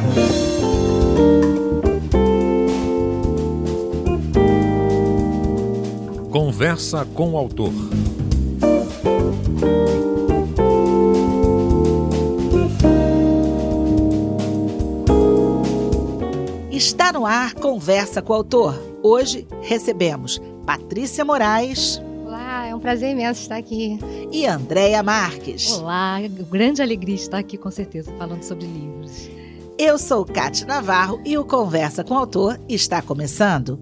Conversa com o autor. Está no ar Conversa com o Autor. Hoje recebemos Patrícia Moraes. Olá, é um prazer imenso estar aqui. E Andréia Marques. Olá, grande alegria estar aqui com certeza falando sobre livros. Eu sou Cátia Navarro e o Conversa com o Autor está começando.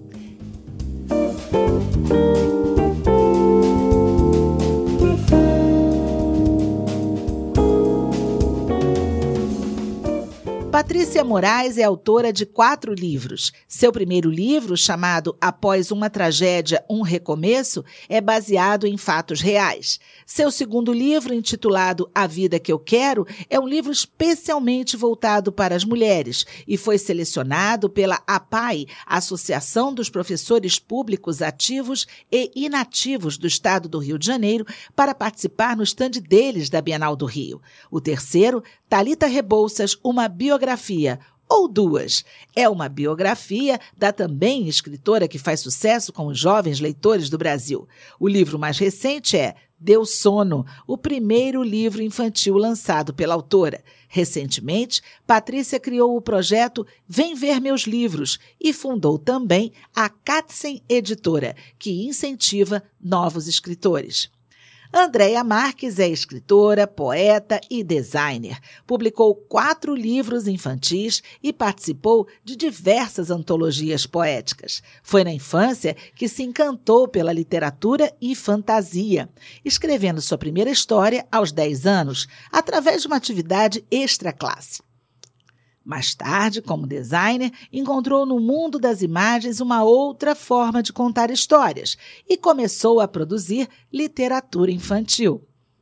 Patrícia Moraes é autora de 4 livros. Seu primeiro livro, chamado Após uma Tragédia, um Recomeço, é baseado em fatos reais. Seu segundo livro, intitulado A Vida que Eu Quero, é um livro especialmente voltado para as mulheres e foi selecionado pela APAI, Associação dos Professores Públicos Ativos e Inativos do Estado do Rio de Janeiro, para participar no estande deles da Bienal do Rio. O terceiro, Thalita Rebouças, uma biografia, ou duas. É uma biografia da também escritora que faz sucesso com os jovens leitores do Brasil. O livro mais recente é Deu Sono, o primeiro livro infantil lançado pela autora. Recentemente, Patrícia criou o projeto Vem Ver Meus Livros e fundou também a Katzen Editora, que incentiva novos escritores. Andréia Marques é escritora, poeta e designer. Publicou 4 livros infantis e participou de diversas antologias poéticas. Foi na infância que se encantou pela literatura e fantasia, escrevendo sua primeira história aos 10 anos, através de uma atividade extra-classe. Mais tarde, como designer, encontrou no mundo das imagens uma outra forma de contar histórias e começou a produzir literatura infantil.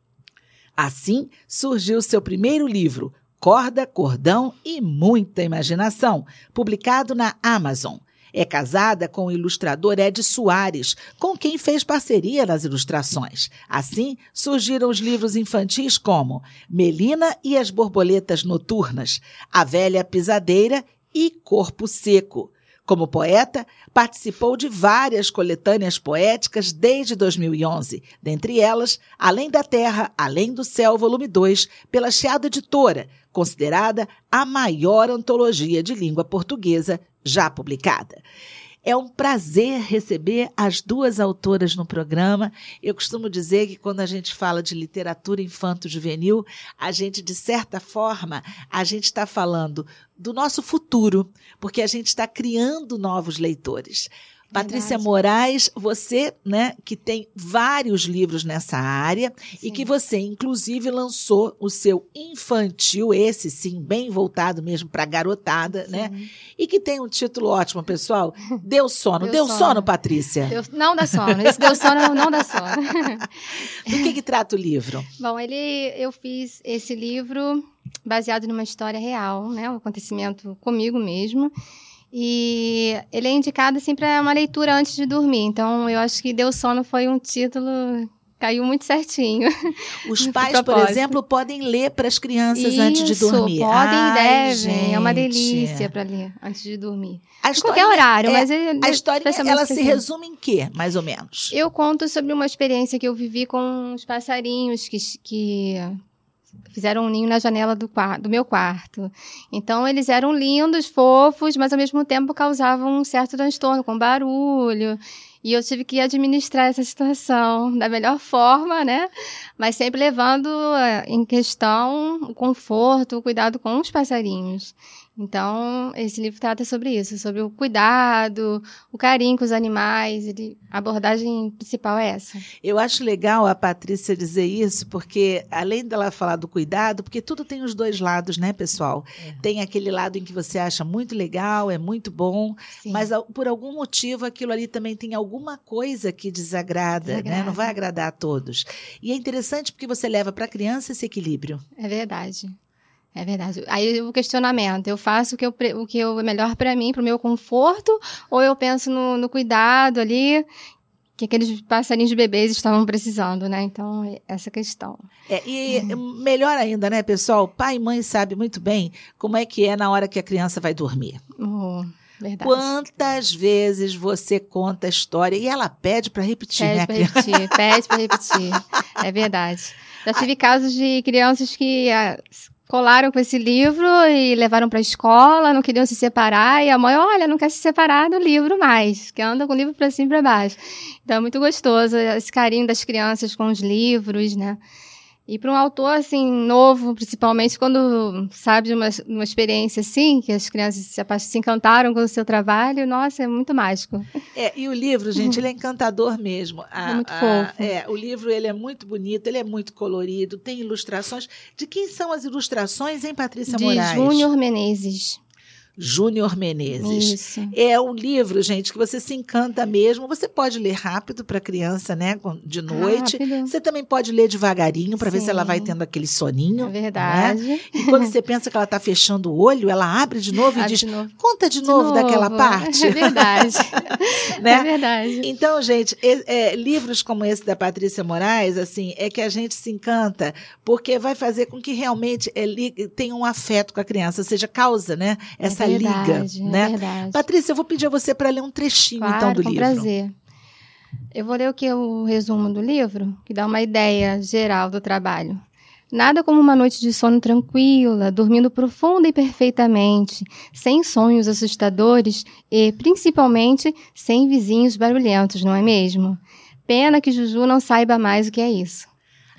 Assim, surgiu seu primeiro livro, Corda, Cordão e Muita Imaginação, publicado na Amazon. É casada com o ilustrador Ed Soares, com quem fez parceria nas ilustrações. Assim, surgiram os livros infantis como Melina e as Borboletas Noturnas, A Velha Pisadeira e Corpo Seco. Como poeta, participou de várias coletâneas poéticas desde 2011, dentre elas Além da Terra, Além do Céu, volume 2, pela Chiado Editora, considerada a maior antologia de língua portuguesa já publicada. É um prazer receber as duas autoras no programa. Eu costumo dizer que quando a gente fala de literatura infanto-juvenil, a gente, de certa forma, a gente está falando do nosso futuro, porque a gente está criando novos leitores. Patrícia Moraes, você, que tem vários livros nessa área. Sim. E que você, inclusive, lançou o seu infantil, esse sim, bem voltado mesmo para a garotada, sim. E que tem um título ótimo, pessoal. Deu Sono. Deu sono, Patrícia? Não dá sono. Esse Deu Sono não dá sono. Do que trata o livro? Bom, eu fiz esse livro baseado numa história real, um acontecimento comigo mesmo. E ele é indicado assim para uma leitura antes de dormir. Então, eu acho que Deu Sono foi um título, caiu muito certinho. Os pais, por exemplo, podem ler para as crianças antes de dormir. Podem e devem. Gente. É uma delícia para ler antes de dormir. Em qualquer horário, mas a história ela se resume em quê, mais ou menos? Eu conto sobre uma experiência que eu vivi com os passarinhos que fizeram um ninho na janela do meu quarto. Então, eles eram lindos, fofos, mas ao mesmo tempo causavam um certo transtorno, com barulho. E eu tive que administrar essa situação da melhor forma, Mas sempre levando em questão o conforto, o cuidado com os passarinhos. Então, esse livro trata sobre isso, sobre o cuidado, o carinho com os animais. A abordagem principal é essa. Eu acho legal a Patrícia dizer isso, porque além dela falar do cuidado, porque tudo tem os dois lados, né, pessoal? Tem aquele lado em que você acha muito legal, é muito bom, sim. Mas por algum motivo aquilo ali também tem alguma coisa que desagrada. Né? Não vai agradar a todos. E é interessante porque você leva para a criança esse equilíbrio. É verdade. É verdade. Aí o questionamento, eu faço o que é melhor para mim, para o meu conforto, ou eu penso no cuidado ali, que aqueles passarinhos bebês estavam precisando, né? Então, essa questão. E melhor ainda, né, pessoal? Pai e mãe sabem muito bem como é que é na hora que a criança vai dormir. Verdade. Quantas vezes você conta a história e ela pede para repetir, né? Pede para repetir. É verdade. Já tive casos de crianças que colaram com esse livro e levaram para a escola, não queriam se separar, e a mãe, olha, não quer se separar do livro mais, que anda com o livro para cima e para baixo. Então é muito gostoso esse carinho das crianças com os livros, né? E para um autor, assim, novo, principalmente quando sabe de uma experiência assim, que as crianças se encantaram com o seu trabalho, nossa, é muito mágico. E o livro, gente, ele é encantador mesmo. É muito fofo. O livro, ele é muito bonito, ele é muito colorido, tem ilustrações. De quem são as ilustrações, hein, Patrícia Moraes? De Júnior Menezes. Júnior Menezes. Isso. É um livro, gente, que você se encanta mesmo. Você pode ler rápido para a criança, né? De noite. Rápido. Você também pode ler devagarinho para ver se ela vai tendo aquele soninho. É verdade. Né? E quando você pensa que ela está fechando o olho, ela abre de novo e diz, conta de novo daquela parte. É verdade. Né? É verdade. Então, gente, livros como esse da Patrícia Moraes, assim, é que a gente se encanta, porque vai fazer com que realmente tenha um afeto com a criança, ou seja, causa, né? Essa liga, né? Verdade. Patrícia, eu vou pedir a você para ler um trechinho, então, do livro. Com prazer. Eu vou ler o resumo do livro, que dá uma ideia geral do trabalho. Nada como uma noite de sono tranquila, dormindo profunda e perfeitamente, sem sonhos assustadores e, principalmente, sem vizinhos barulhentos, não é mesmo? Pena que Juju não saiba mais o que é isso.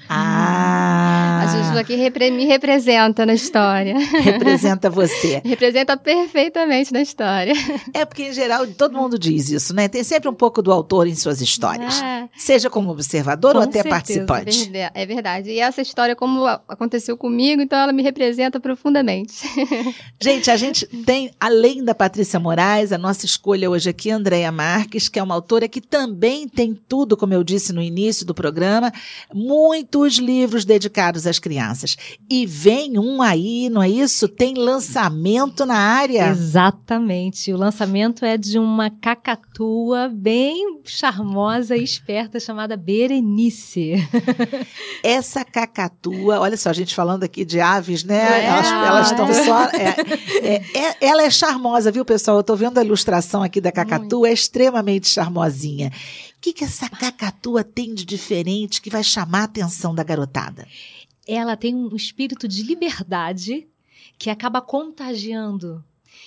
A Juju aqui me representa na história. Representa você. Representa perfeitamente na história. É porque, em geral, todo mundo diz isso, né? Tem sempre um pouco do autor em suas histórias. Seja como observador ou até participante. É verdade. E essa história, como aconteceu comigo, então ela me representa profundamente. Gente, a gente tem, além da Patrícia Moraes, a nossa escolha hoje aqui, Andréia Marques, que é uma autora que também tem tudo, como eu disse no início do programa, muitos livros dedicados às crianças. E vem um aí, não é isso? Tem lançamento na área. Exatamente. O lançamento é de uma cacatua bem charmosa e esperta chamada Berenice. Essa cacatua, olha só, a gente falando aqui de aves, né? Elas estão só... ela é charmosa, viu, pessoal? Eu estou vendo a ilustração aqui da cacatua, é extremamente charmosinha. O que essa cacatua tem de diferente que vai chamar a atenção da garotada? Ela tem um espírito de liberdade que acaba contagiando.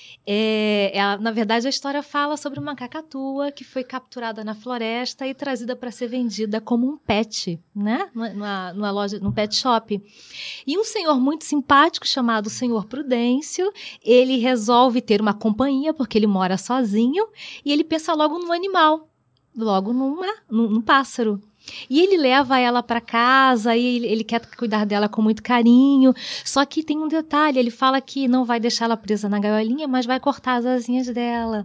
Na verdade, a história fala sobre uma cacatua que foi capturada na floresta e trazida para ser vendida como um pet, né? Numa loja, num pet shop. E um senhor muito simpático chamado Senhor Prudêncio, ele resolve ter uma companhia porque ele mora sozinho e ele pensa logo no animal, logo num pássaro. E ele leva ela para casa e ele quer cuidar dela com muito carinho. Só que tem um detalhe, ele fala que não vai deixar ela presa na gaiolinha, mas vai cortar as asinhas dela.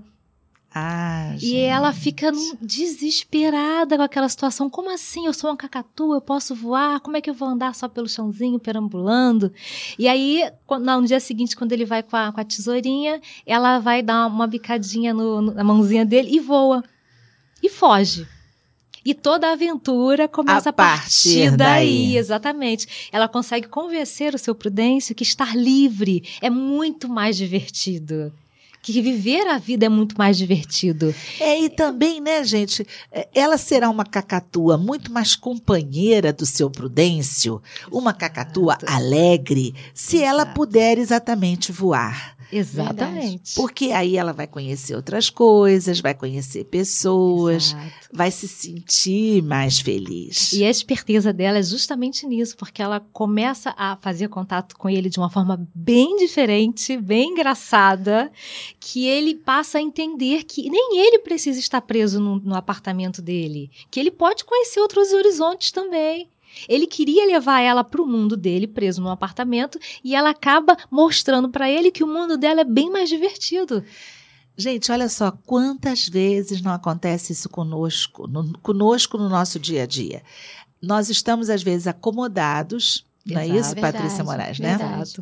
E ela fica desesperada com aquela situação. Como assim? Eu sou uma cacatua, eu posso voar? Como é que eu vou andar só pelo chãozinho, perambulando? E aí, no dia seguinte, quando ele vai com a tesourinha, ela vai dar uma bicadinha na mãozinha dele e voa. E foge. E toda a aventura começa a partir daí. Exatamente. Ela consegue convencer o seu Prudêncio que estar livre é muito mais divertido. Que viver a vida é muito mais divertido. E também, né, gente, ela será uma cacatua muito mais companheira do seu Prudêncio, uma cacatua alegre, se ela puder exatamente voar. Exatamente. Porque aí ela vai conhecer outras coisas, vai conhecer pessoas, vai se sentir mais feliz. E a esperteza dela é justamente nisso, porque ela começa a fazer contato com ele de uma forma bem diferente, bem engraçada, que ele passa a entender que nem ele precisa estar preso no apartamento dele, que ele pode conhecer outros horizontes também. Ele queria levar ela para o mundo dele, preso num apartamento, e ela acaba mostrando para ele que o mundo dela é bem mais divertido. Gente, olha só, quantas vezes não acontece isso conosco no nosso dia a dia. Nós estamos, às vezes, acomodados, não é isso, Patrícia Moraes, né? Exato.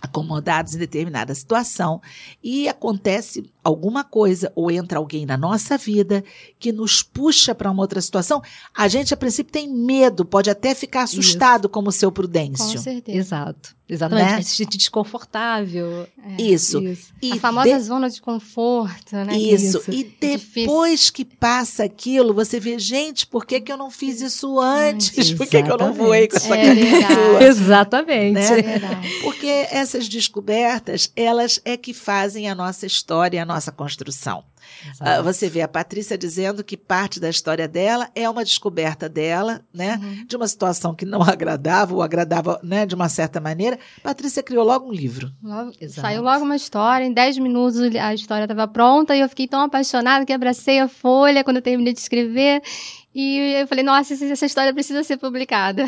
acomodados em determinada situação e acontece alguma coisa ou entra alguém na nossa vida que nos puxa para uma outra situação, a gente a princípio tem medo, pode até ficar assustado como o seu Prudêncio. Com certeza. Exato. Exatamente. Né? Se sentir desconfortável. Isso. E a famosa zona de conforto, né? Isso. E depois que passa aquilo, você vê, gente, por que eu não fiz isso antes? Por que eu não voei com essa cacatua? Exatamente. Né? É verdade. Porque essas descobertas, elas é que fazem a nossa história, a nossa construção. Você vê a Patrícia dizendo que parte da história dela é uma descoberta dela, né? De uma situação que não agradava, ou agradava, né, de uma certa maneira. Patrícia criou logo um livro. Saiu logo uma história, em 10 minutos a história estava pronta e eu fiquei tão apaixonada que abracei a folha quando eu terminei de escrever. E eu falei, nossa, essa história precisa ser publicada.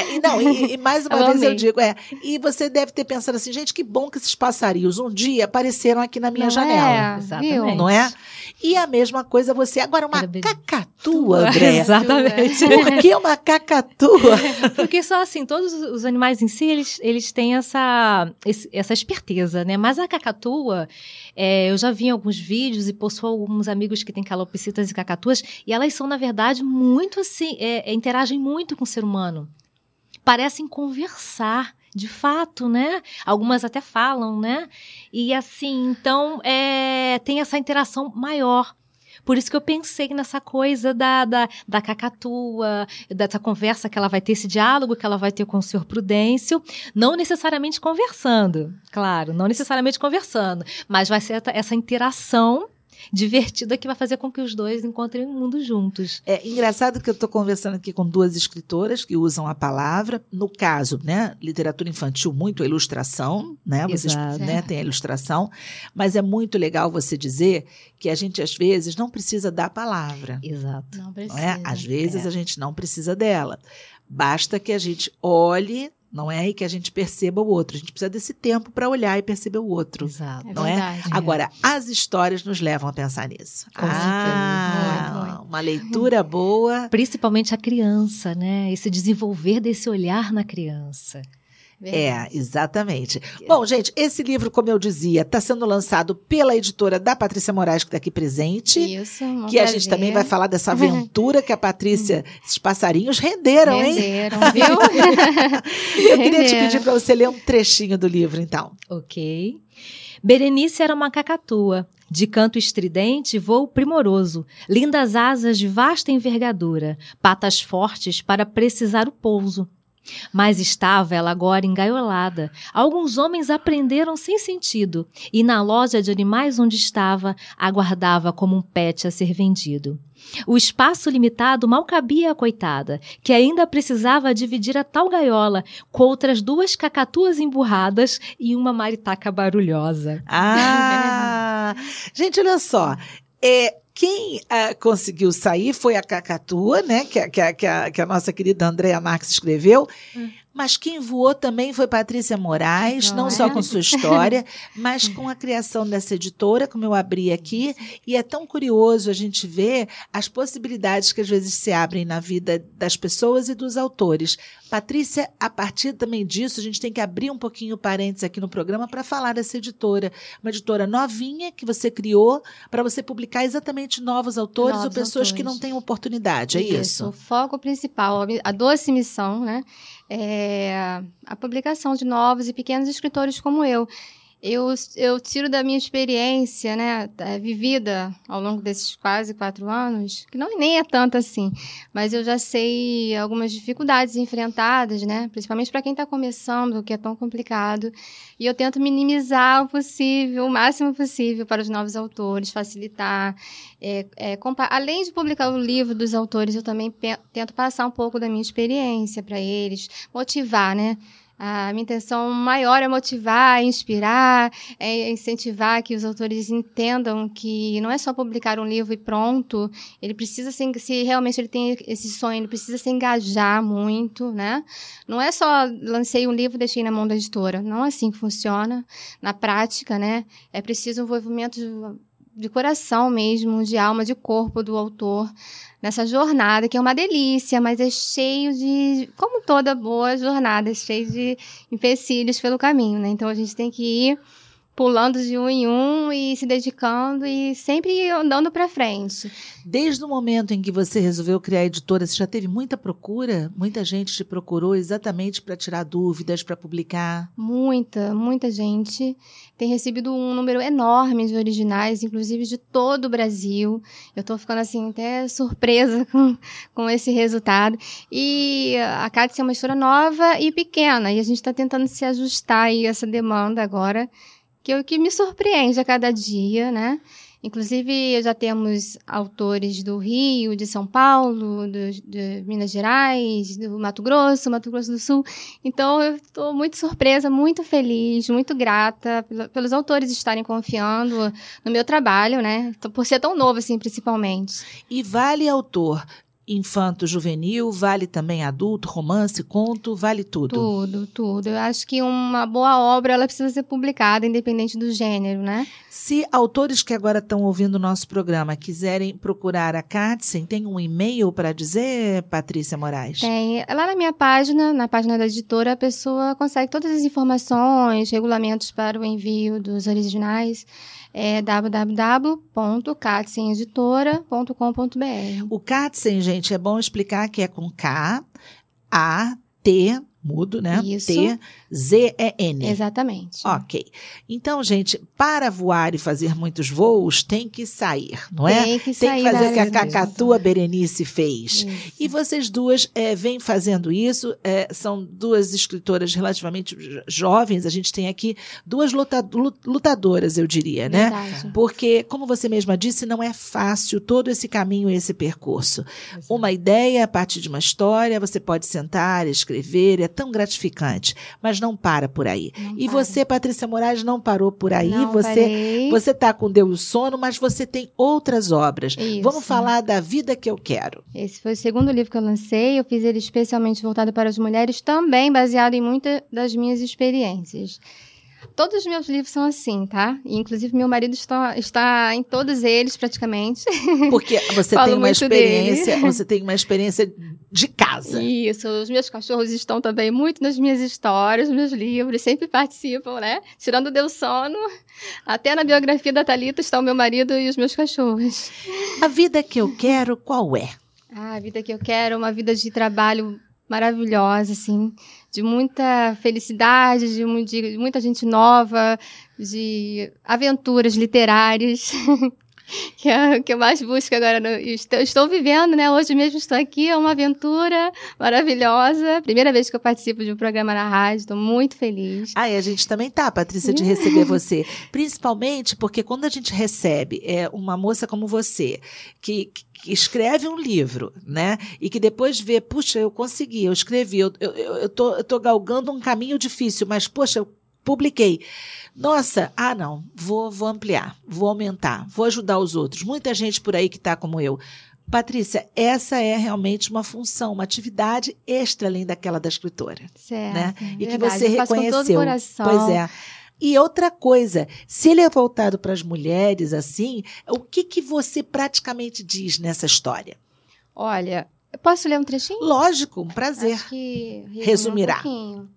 E mais uma vez eu digo, e você deve ter pensado assim, gente, que bom que esses passarinhos um dia apareceram aqui na minha janela. Exatamente. Não é? E a mesma coisa você. Agora, uma cacatua, André. Exatamente. Por que uma cacatua? Porque só assim, todos os animais em si, eles têm essa esperteza, né? Mas a cacatua, eu já vi em alguns vídeos e possuo alguns amigos que têm calopsitas e cacatuas, e elas são, na verdade, muito assim, interagem muito com o ser humano. Parecem conversar, de fato, né? Algumas até falam, né? E assim, então, tem essa interação maior. Por isso que eu pensei nessa coisa da cacatua, dessa conversa que ela vai ter, esse diálogo que ela vai ter com o Sr. Prudêncio, não necessariamente conversando, claro, não necessariamente conversando, mas vai ser essa interação divertida que vai fazer com que os dois encontrem o mundo juntos. É engraçado que eu estou conversando aqui com duas escritoras que usam a palavra, no caso, né, literatura infantil, muito a ilustração, né, vocês, né, tem a ilustração, mas é muito legal você dizer que a gente, às vezes, não precisa da palavra. Exato. Não precisa. Não é? Às vezes, a gente não precisa dela. Basta que a gente olhe, não é? E que a gente perceba o outro. A gente precisa desse tempo para olhar e perceber o outro. Exato. Não é? Agora, as histórias nos levam a pensar nisso. Com certeza. Uma leitura boa. Principalmente a criança, né? Esse desenvolver desse olhar na criança. Exatamente. Bom, gente, esse livro, como eu dizia, está sendo lançado pela editora da Patrícia Moraes, que está aqui presente. Isso, que a gente também vai falar dessa aventura que a Patrícia, esses passarinhos renderam, hein? Viu? Eu queria te pedir para você ler um trechinho do livro, então. Ok. Berenice era uma cacatua, de canto estridente, voo primoroso, lindas asas de vasta envergadura, patas fortes para precisar o pouso. Mas estava ela agora engaiolada. Alguns homens a prenderam sem sentido, e na loja de animais onde estava, aguardava como um pet a ser vendido. O espaço limitado mal cabia à coitada, que ainda precisava dividir a tal gaiola com outras 2 cacatuas emburradas e uma maritaca barulhosa. Gente, olha só. Quem conseguiu sair foi a cacatua, né? Que a nossa querida Andréa Marques escreveu. Mas quem voou também foi Patrícia Moraes, não só com sua história, mas com a criação dessa editora, como eu abri aqui. E é tão curioso a gente ver as possibilidades que às vezes se abrem na vida das pessoas e dos autores. Patrícia, a partir também disso, a gente tem que abrir um pouquinho o parênteses aqui no programa para falar dessa editora. Uma editora novinha que você criou para você publicar exatamente novos autores ou pessoas que não têm oportunidade, é isso? O foco principal, a doce missão, né? A publicação de novos e pequenos escritores como eu. Eu tiro da minha experiência, né, vivida ao longo desses quase 4 anos, que nem é tanto assim, mas eu já sei algumas dificuldades enfrentadas, né, principalmente para quem está começando, que é tão complicado, e eu tento minimizar o máximo possível para os novos autores, facilitar, além de publicar o livro dos autores, eu também tento passar um pouco da minha experiência para eles, motivar, né. A minha intenção maior é motivar, inspirar, incentivar que os autores entendam que não é só publicar um livro e pronto. Ele precisa, se realmente ele tem esse sonho, ele precisa se engajar muito, né? Não é só lancei um livro e deixei na mão da editora. Não é assim que funciona na prática, né? É preciso um envolvimento de coração mesmo, de alma, de corpo do autor nessa jornada, que é uma delícia, mas é cheio de, como toda boa jornada, cheio de empecilhos pelo caminho, né? Então a gente tem que ir pulando de um em um e se dedicando e sempre andando para frente. Desde o momento em que você resolveu criar a editora, você já teve muita procura? Muita gente te procurou exatamente para tirar dúvidas, para publicar? Muita gente. Tem recebido um número enorme de originais, inclusive de todo o Brasil. Eu estou ficando assim até surpresa com esse resultado. E a Cátice é uma editora nova e pequena, e a gente está tentando se ajustar aí a essa demanda agora, que me surpreende a cada dia, né? Inclusive, já temos autores do Rio, de São Paulo, de Minas Gerais, do Mato Grosso do Sul. Então, eu estou muito surpresa, muito feliz, muito grata pelos autores estarem confiando no meu trabalho, né? Por ser tão novo, assim, principalmente. E vale autor infanto-juvenil, vale também adulto, romance, conto, vale tudo? Tudo. Eu acho que uma boa obra, ela precisa ser publicada, independente do gênero, né? Se autores que agora estão ouvindo o nosso programa quiserem procurar a Cátice, tem um e-mail para dizer, Patrícia Moraes? Tem. Lá na minha página, na página da editora, a pessoa consegue todas as informações, regulamentos para o envio dos originais. É www.catzeneditora.com.br. O Cátice, gente, é bom explicar que é com K, A, T, mudo, né? Isso. T-Z-E-N. Exatamente. Ok. Então, gente, para voar e fazer muitos voos, tem que sair, não é? Tem que sair. Tem que fazer o que a da área. cacatua Berenice fez. Isso. E vocês duas vêm fazendo isso, são duas escritoras relativamente jovens, a gente tem aqui duas lutadoras, eu diria, né? Verdade. Porque, como você mesma disse, não é fácil todo esse caminho, esse percurso. Uma ideia a partir de uma história, você pode sentar, escrever, é tão gratificante, mas não para por aí. E você, Patrícia Moraes, não parou por aí, Não você está com Deus e o Sono, mas você tem outras obras. Isso. Vamos falar da Vida que Eu Quero. Esse foi o segundo livro que eu lancei. Eu fiz ele especialmente voltado para as mulheres, também baseado em muitas das minhas experiências. Todos os meus livros são assim, tá? E, inclusive, meu marido está em todos eles, praticamente. Porque você Falo tem uma muito experiência, dele. você tem uma experiência de casa. Isso, os meus cachorros estão também muito nas minhas histórias, nos meus livros, sempre participam, né? Tirando o Deus Sono, até na biografia da Thalita está o meu marido e os meus cachorros. A vida que eu quero, qual é? A vida que eu quero é uma vida de trabalho maravilhosa, assim, de muita felicidade, de muita gente nova, de aventuras literárias, que é o que eu mais busco agora. Estou vivendo, né? Hoje mesmo estou aqui, é uma aventura maravilhosa. Primeira vez que eu participo de um programa na rádio, estou muito feliz. Ah, e a gente também tá, Patrícia, de receber você. Principalmente porque quando a gente recebe uma moça como você, que escreve um livro, né? E que depois vê, puxa, eu consegui, eu escrevi, eu tô galgando um caminho difícil, mas, poxa, eu publiquei. Nossa, não, vou ampliar, vou aumentar, vou ajudar os outros. Muita gente por aí que está como eu. Patrícia, essa é realmente uma função, uma atividade extra além daquela da escritora. Certo. Né? E que Verdade, você eu faço com reconheceu. todo o coração. Pois é. E outra coisa, se ele é voltado para as mulheres, assim, o que você praticamente diz nessa história? Olha, eu posso ler um trechinho? Lógico, um prazer. Acho que Resumirá. Um pouquinho.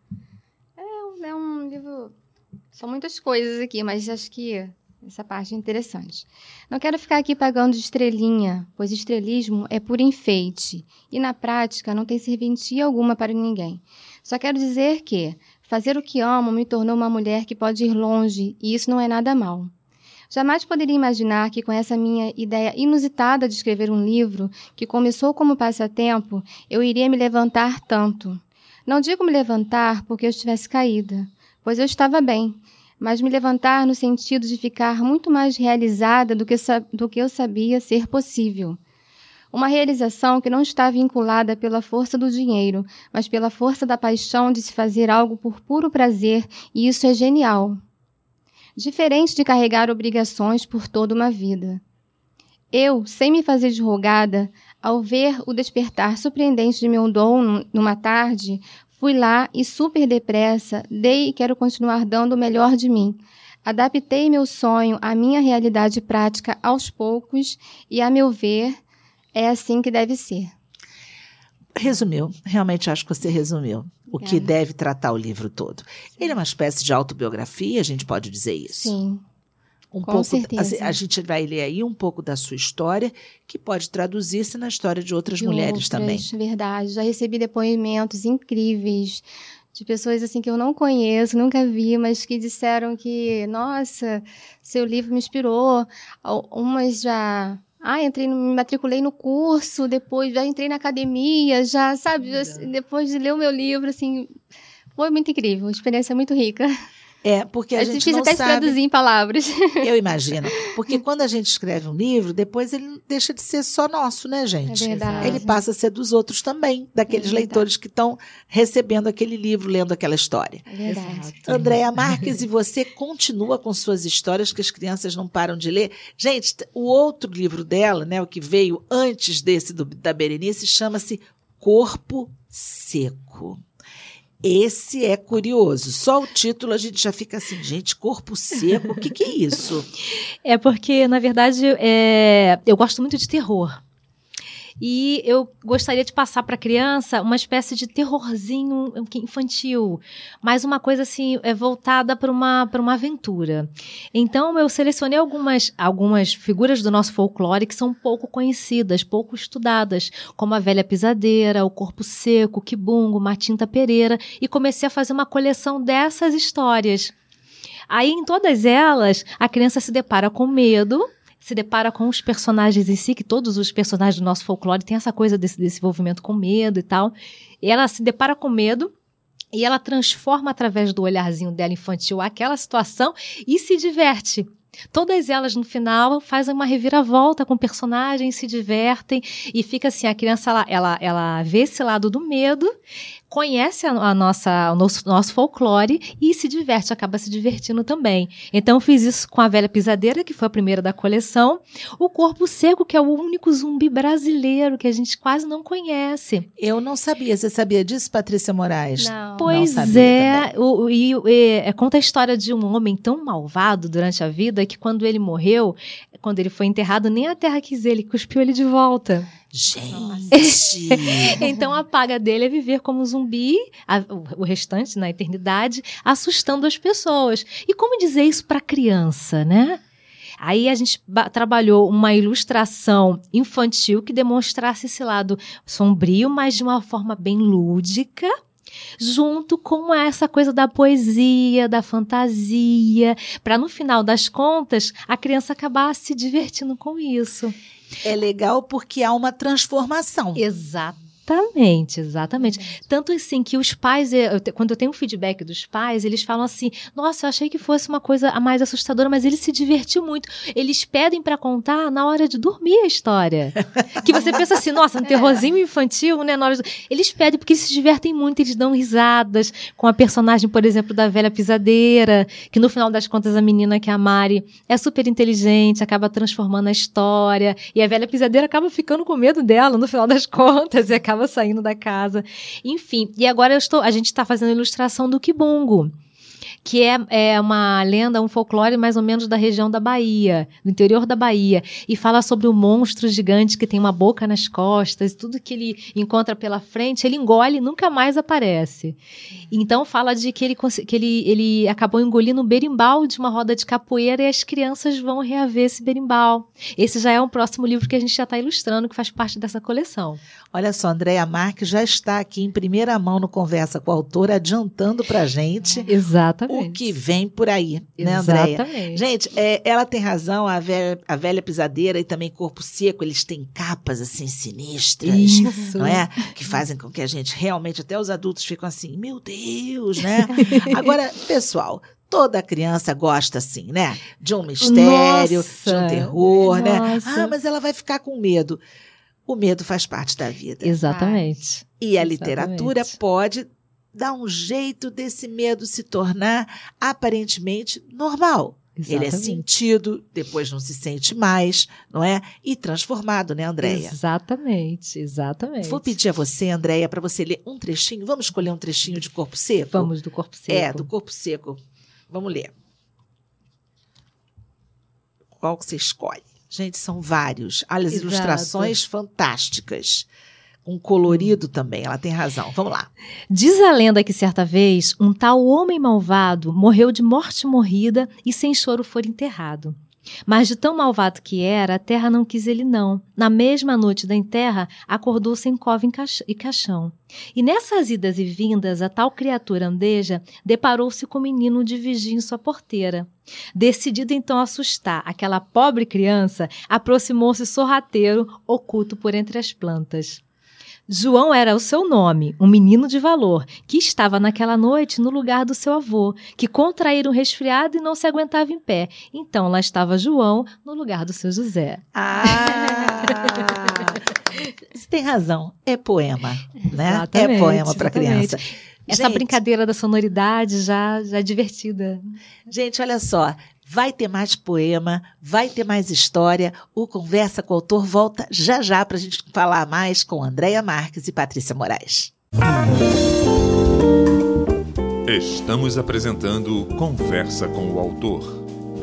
É um livro... São muitas coisas aqui, mas acho que essa parte é interessante. Não quero ficar aqui pagando de estrelinha, pois estrelismo é por enfeite. E na prática não tem serventia alguma para ninguém. Só quero dizer que fazer o que amo me tornou uma mulher que pode ir longe, e isso não é nada mal. Jamais poderia imaginar que com essa minha ideia inusitada de escrever um livro, que começou como passatempo, eu iria me levantar tanto. Não digo me levantar porque eu estivesse caída, pois eu estava bem, mas me levantar no sentido de ficar muito mais realizada do que eu sabia ser possível. Uma realização que não está vinculada pela força do dinheiro, mas pela força da paixão de se fazer algo por puro prazer, e isso é genial. Diferente de carregar obrigações por toda uma vida. Eu, sem me fazer de rogada, ao ver o despertar surpreendente de meu dom numa tarde, fui lá e super depressa dei e quero continuar dando o melhor de mim. Adaptei meu sonho à minha realidade prática aos poucos e, a meu ver, é assim que deve ser. Resumiu, realmente acho que você resumiu o que deve tratar o livro todo. Ele é uma espécie de autobiografia, a gente pode dizer isso? Sim, com pouco, certeza. A gente vai ler aí um pouco da sua história, que pode traduzir-se na história de outras mulheres também. Verdade, já recebi depoimentos incríveis de pessoas assim que eu não conheço, nunca vi, mas que disseram que, nossa, seu livro me inspirou. Umas já... me matriculei no curso, depois já entrei na academia, já, sabe, depois de ler o meu livro, assim, foi muito incrível, uma experiência muito rica. Porque a gente difícil não até sabe... traduzir em palavras. Eu imagino, porque quando a gente escreve um livro, depois ele deixa de ser só nosso, né, gente? É verdade. Ele passa a ser dos outros também, daqueles leitores que estão recebendo aquele livro, lendo aquela história. É verdade. Andréa Marques, e você continua com suas histórias que as crianças não param de ler. Gente, o outro livro dela, né, o que veio antes desse da Berenice, chama-se Corpo Seco. Esse é curioso. Só o título a gente já fica assim, gente, corpo seco, o que é isso? É porque, na verdade, eu gosto muito de terror. E eu gostaria de passar para a criança uma espécie de terrorzinho infantil, mas uma coisa assim, voltada para uma aventura. Então, eu selecionei algumas figuras do nosso folclore que são pouco conhecidas, pouco estudadas, como a Velha Pisadeira, o Corpo Seco, o Quibungo, Matinta Pereira, e comecei a fazer uma coleção dessas histórias. Aí, em todas elas, a criança se depara com medo, se depara com os personagens em si, que todos os personagens do nosso folclore têm essa coisa desse envolvimento com medo e tal. E ela se depara com medo e ela transforma através do olharzinho dela infantil aquela situação e se diverte. Todas elas, no final, fazem uma reviravolta com personagens, se divertem e fica assim, a criança, ela vê esse lado do medo, conhece o nosso folclore e se diverte, acaba se divertindo também. Então, eu fiz isso com a Velha Pisadeira, que foi a primeira da coleção, o Corpo Seco, que é o único zumbi brasileiro que a gente quase não conhece. Eu não sabia. Você sabia disso, Patrícia Moraes? Não. Pois não sabia conta a história de um homem tão malvado durante a vida que quando ele morreu, quando ele foi enterrado, nem a terra quis ele, cuspiu ele de volta. Gente! Então a paga dele é viver como zumbi, o restante na eternidade, assustando as pessoas. E como dizer isso para criança, né? Aí a gente trabalhou uma ilustração infantil que demonstrasse esse lado sombrio, mas de uma forma bem lúdica, junto com essa coisa da poesia, da fantasia, para no final das contas a criança acabar se divertindo com isso. É legal porque há uma transformação. Exatamente. Tanto assim que os pais, quando eu tenho um feedback dos pais, eles falam assim, nossa, eu achei que fosse uma coisa a mais assustadora, mas ele se divertiu muito. Eles pedem pra contar na hora de dormir a história. Que você pensa assim, nossa, um terrorzinho infantil, né? Eles pedem porque eles se divertem muito, eles dão risadas com a personagem, por exemplo, da Velha Pisadeira, que no final das contas a menina, que é a Mari, é super inteligente, acaba transformando a história, e a Velha Pisadeira acaba ficando com medo dela no final das contas, e acaba saindo da casa. Enfim, e agora a gente está fazendo a ilustração do Quibungo, que é uma lenda, um folclore mais ou menos da região da Bahia, do interior da Bahia, e fala sobre o monstro gigante que tem uma boca nas costas, e tudo que ele encontra pela frente, ele engole e nunca mais aparece. Então fala de que ele acabou engolindo um berimbau de uma roda de capoeira e as crianças vão reaver esse berimbau. Esse já é um próximo livro que a gente já está ilustrando, que faz parte dessa coleção. Olha só, Andréa Marques já está aqui em primeira mão no Conversa com a Autora, adiantando pra gente o que vem por aí, né, Andréa? Exatamente. Gente, ela tem razão, a velha Pisadeira e também Corpo Seco, eles têm capas assim sinistras, isso, não é? Que fazem com que a gente realmente, até os adultos ficam assim, meu Deus, né? Agora, pessoal, toda criança gosta assim, né? De um mistério, de um terror, né? Mas ela vai ficar com medo. O medo faz parte da vida. Exatamente. E a literatura pode dar um jeito desse medo se tornar aparentemente normal. Exatamente. Ele é sentido, depois não se sente mais, não é? E transformado, né, Andréa? Exatamente. Vou pedir a você, Andréa, para você ler um trechinho. Vamos escolher um trechinho de Corpo Seco? Vamos, do Corpo Seco. Do Corpo Seco. Vamos ler. Qual que você escolhe? Gente, são vários. Olha, as ilustrações fantásticas. Um colorido também, ela tem razão. Vamos lá. Diz a lenda que certa vez, um tal homem malvado morreu de morte morrida e sem choro foi enterrado. Mas de tão malvado que era, a terra não quis ele não. Na mesma noite da enterra, acordou sem cova e caixão. E nessas idas e vindas, a tal criatura andeja deparou-se com o menino de vigia em sua porteira. Decidido então a assustar aquela pobre criança, aproximou-se sorrateiro, oculto por entre as plantas. João era o seu nome, um menino de valor, que estava naquela noite no lugar do seu avô, que contraíra um resfriado e não se aguentava em pé. Então lá estava João no lugar do seu José. Você tem razão, é poema, né? Exatamente, é poema para criança. Essa brincadeira da sonoridade já é divertida. Gente, olha só. Vai ter mais poema, vai ter mais história. O Conversa com o Autor volta já para a gente falar mais com Andréia Marques e Patrícia Moraes. Estamos apresentando Conversa com o Autor.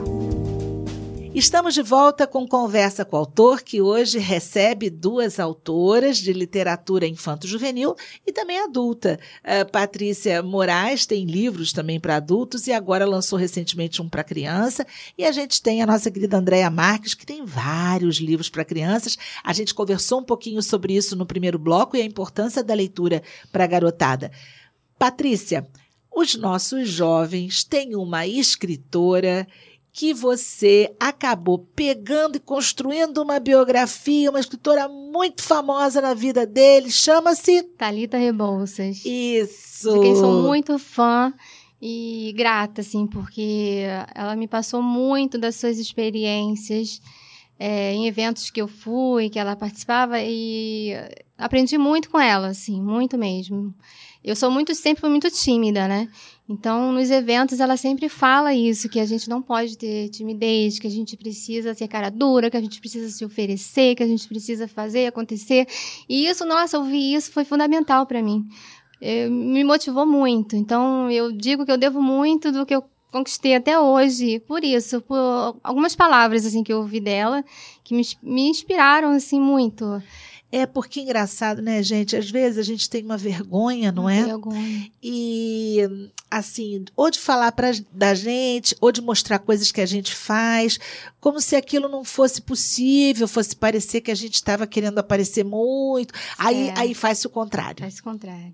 Estamos de volta com Conversa com o Autor, que hoje recebe duas autoras de literatura infanto-juvenil e também adulta. A Patrícia Moraes tem livros também para adultos e agora lançou recentemente um para criança. E a gente tem a nossa querida Andréia Marques, que tem vários livros para crianças. A gente conversou um pouquinho sobre isso no primeiro bloco e a importância da leitura para a garotada. Patrícia, os nossos jovens têm uma escritora que você acabou pegando e construindo uma biografia, uma escritora muito famosa na vida dele, chama-se... Thalita Rebouças. Isso! De quem sou muito fã e grata, assim, porque ela me passou muito das suas experiências em eventos que eu fui, que ela participava, e aprendi muito com ela, assim, muito mesmo. Eu sempre fui muito tímida, né? Então, nos eventos, ela sempre fala isso, que a gente não pode ter timidez, que a gente precisa ser cara dura, que a gente precisa se oferecer, que a gente precisa fazer acontecer. E isso, nossa, ouvir isso foi fundamental para mim. Me motivou muito. Então, eu digo que eu devo muito do que eu conquistei até hoje, por isso, por algumas palavras assim, que eu ouvi dela, que me inspiraram assim, muito. Porque engraçado, né, gente? Às vezes a gente tem uma vergonha, não é? Vergonha. E, assim, ou de falar da gente, ou de mostrar coisas que a gente faz, como se aquilo não fosse possível, fosse parecer que a gente estava querendo aparecer muito. Aí faz-se o contrário. Faz-se o contrário.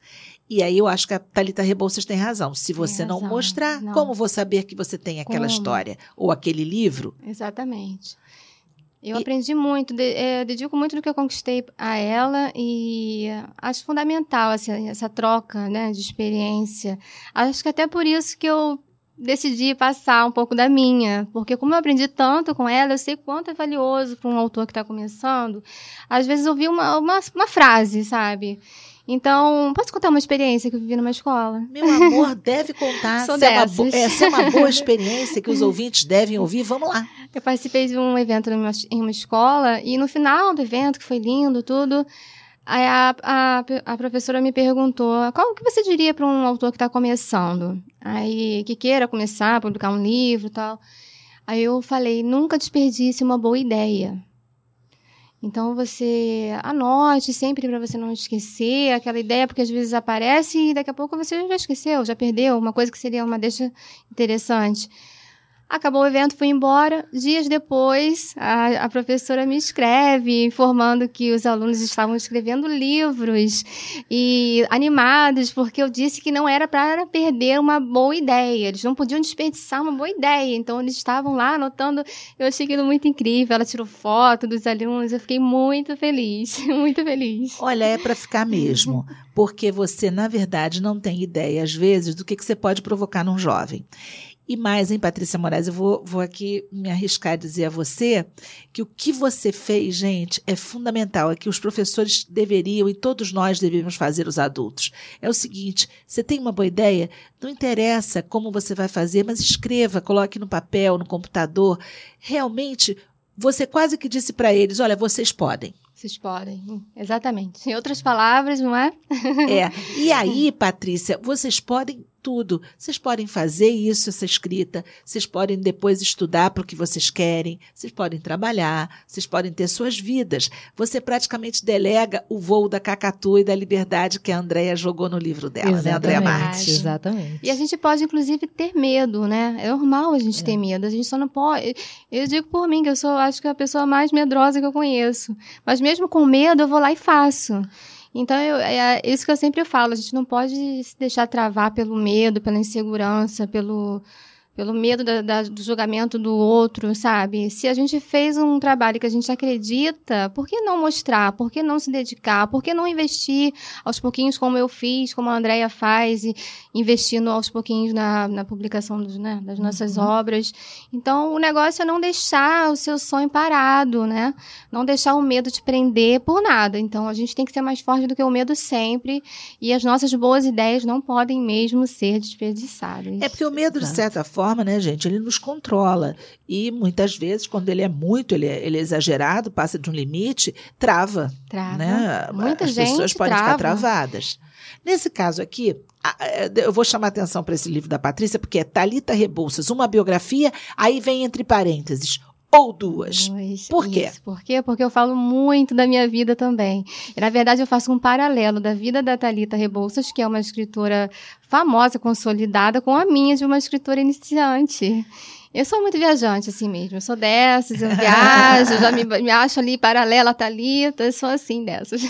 E aí eu acho que a Thalita Rebouças tem razão. Se você não mostrar, como vou saber que você tem aquela história ou aquele livro? Exatamente. Eu aprendi muito, dedico muito do que eu conquistei a ela e acho fundamental essa troca, né, de experiência. Acho que até por isso que eu decidi passar um pouco da minha, porque como eu aprendi tanto com ela, eu sei quanto é valioso para um autor que está começando, às vezes ouvir uma frase, sabe? Então, posso contar uma experiência que eu vivi numa escola? Meu amor, deve contar. Sou essa é uma boa experiência que os ouvintes devem ouvir. Vamos lá. Eu participei de um evento em uma escola e no final do evento, que foi lindo, tudo, a professora me perguntou qual que você diria para um autor que está começando? Aí, que queira começar a publicar um livro e tal. Aí eu falei, nunca desperdice uma boa ideia. Então, você anote sempre para você não esquecer aquela ideia, porque às vezes aparece e daqui a pouco você já esqueceu, já perdeu, uma coisa que seria uma deixa interessante. Acabou o evento, fui embora. Dias depois, a professora me escreve, informando que os alunos estavam escrevendo livros e animados, porque eu disse que não era para perder uma boa ideia. Eles não podiam desperdiçar uma boa ideia. Então, eles estavam lá anotando. Eu achei aquilo muito incrível. Ela tirou foto dos alunos. Eu fiquei muito feliz, muito feliz. Olha, é para ficar mesmo, porque você, na verdade, não tem ideia, às vezes, do que você pode provocar num jovem. E mais, hein, Patrícia Moraes, eu vou aqui me arriscar a dizer a você que o que você fez, gente, é fundamental, é que os professores deveriam e todos nós deveríamos fazer, os adultos. É o seguinte, você tem uma boa ideia? Não interessa como você vai fazer, mas escreva, coloque no papel, no computador. Realmente, você quase que disse para eles, olha, vocês podem. Vocês podem, exatamente. Em outras palavras, não é? E aí, Patrícia, vocês podem tudo. Vocês podem fazer isso, essa escrita, vocês podem depois estudar para o que vocês querem, vocês podem trabalhar, vocês podem ter suas vidas. Você praticamente delega o voo da cacatua e da liberdade que a Andréia jogou no livro dela, né, Andréia Marques? Exatamente. E a gente pode, inclusive, ter medo, né? É normal a gente ter medo, a gente só não pode... Eu digo por mim, que eu sou, acho que a pessoa mais medrosa que eu conheço. Mas mesmo com medo, eu vou lá e faço. Então, é isso que eu sempre falo, a gente não pode se deixar travar pelo medo, pela insegurança, pelo medo do julgamento do outro, sabe? Se a gente fez um trabalho que a gente acredita, por que não mostrar? Por que não se dedicar? Por que não investir aos pouquinhos como eu fiz, como a Andréia faz, e investindo aos pouquinhos na publicação das nossas obras? Então, o negócio é não deixar o seu sonho parado, né? Não deixar o medo te prender por nada. Então, a gente tem que ser mais forte do que o medo sempre, e as nossas boas ideias não podem mesmo ser desperdiçadas. É porque o medo, de certa forma, né, gente, ele nos controla. E muitas vezes, quando ele é muito, ele é exagerado, passa de um limite, trava. Né? Muita As gente pessoas podem trava. ficar travadas. Nesse caso aqui, eu vou chamar atenção para esse livro da Patrícia, porque é Thalita Rebouças, uma biografia, aí vem entre parênteses, ou duas. Por quê? Isso. Por quê? Porque eu falo muito da minha vida também. E, na verdade, eu faço um paralelo da vida da Thalita Rebouças, que é uma escritora famosa, consolidada, com a minha, de uma escritora iniciante. Eu sou muito viajante, assim mesmo. Eu sou dessas, eu viajo, já me acho ali paralela a Thalita, eu sou assim dessas.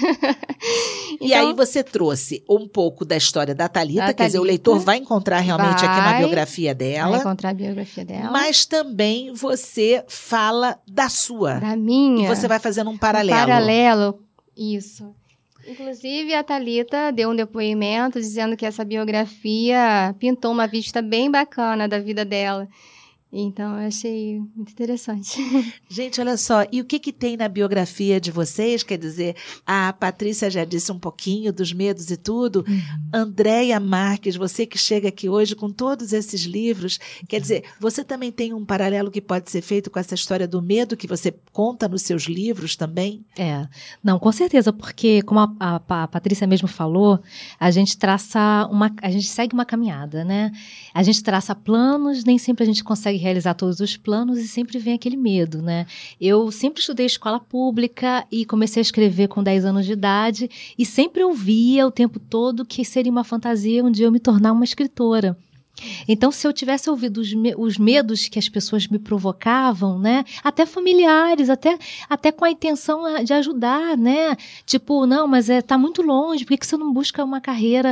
E aí você trouxe um pouco da história da Thalita, quer dizer, o leitor vai encontrar realmente aqui uma biografia dela. Vai encontrar a biografia dela. Mas também você fala da sua. Da minha. E você vai fazendo um paralelo. Um paralelo, isso. Inclusive, a Thalita deu um depoimento dizendo que essa biografia pintou uma vista bem bacana da vida dela. Então, eu achei muito interessante. Gente, olha só, e o que tem na biografia de vocês? Quer dizer, a Patrícia já disse um pouquinho dos medos e tudo. Andréia Marques, você que chega aqui hoje com todos esses livros, quer dizer, você também tem um paralelo que pode ser feito com essa história do medo que você conta nos seus livros também? Não, com certeza, porque como a Patrícia mesmo falou, a gente segue uma caminhada, né? A gente traça planos, nem sempre a gente consegue realizar todos os planos e sempre vem aquele medo, né? Eu sempre estudei escola pública e comecei a escrever com 10 anos de idade e sempre ouvia o tempo todo que seria uma fantasia um dia eu me tornar uma escritora. Então, se eu tivesse ouvido os medos que as pessoas me provocavam, né? Até familiares, até com a intenção de ajudar, né? Tipo, não, mas tá muito longe, por que você não busca uma carreira